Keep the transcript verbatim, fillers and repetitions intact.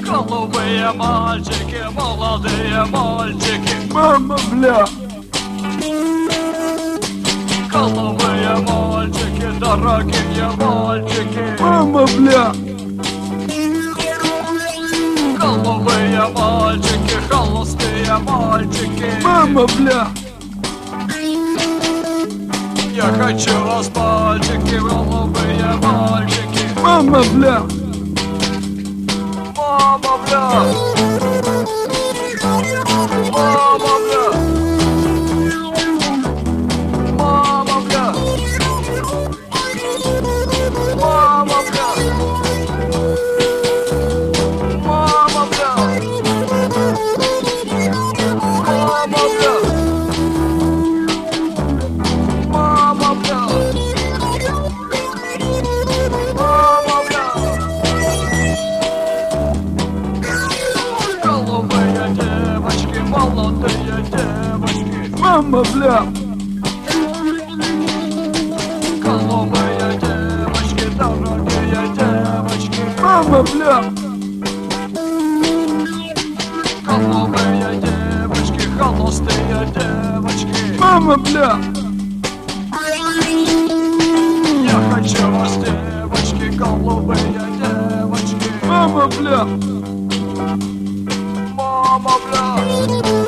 Голубые мальчики, молодые мальчики. Мама, бля. Голубые мальчики, дорогие мальчики. Мама, бля. Голубые мальчики, холостые мальчики. Мама, бля. Я хочу вас, мальчики, голубые мальчики. Мама, бля. Мама, бля. Мама, бля. Мама, бля. Мама, бля. Мама, бля. Мама, бля. Мама, бля. Мама, бля. Голубые девочки, молодые девочки. Мама, бля. Голубые девочки, дорогие девочки. Мама, бля. Голубые девочки, холостые девочки. Мама, бля. Я хочу вас, девочки, голубые девочки. Мама, бля. Мама, бля.